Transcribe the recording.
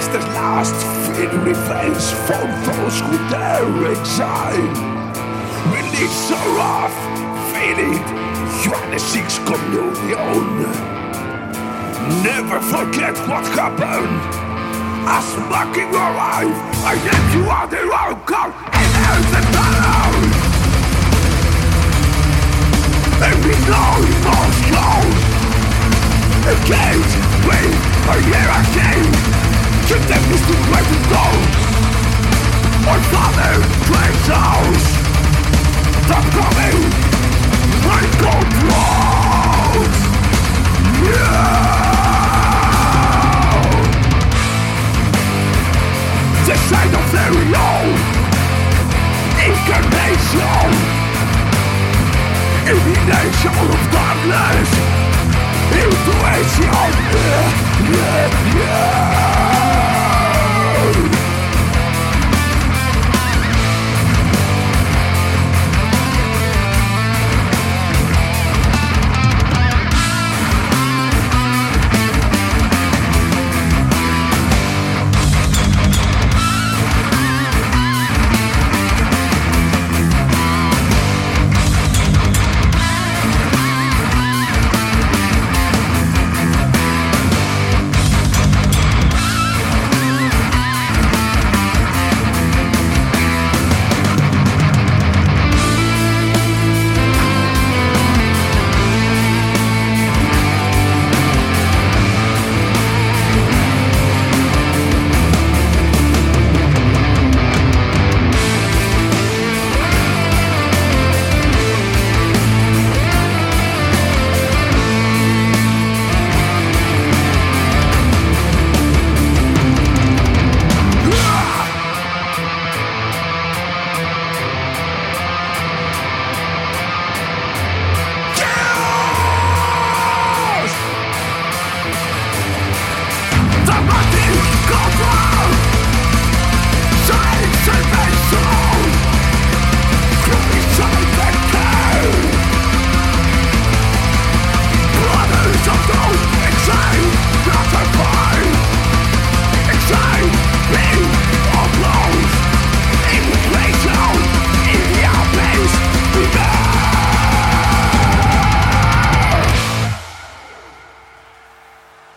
the last fleeting revenge for those who dare exile. Release so rough, feel it, you are the sixth communion. Never forget what happened. As mocking your life, I left you on the wrong call and there's the tunnel. And we know it must go. A gate, wait, a year again. Keep them mystic where to go. Our father, Drake's house. Stop coming, I go close. Yeah. The sign of their own incarnation, elimination of darkness, intuition, yeah.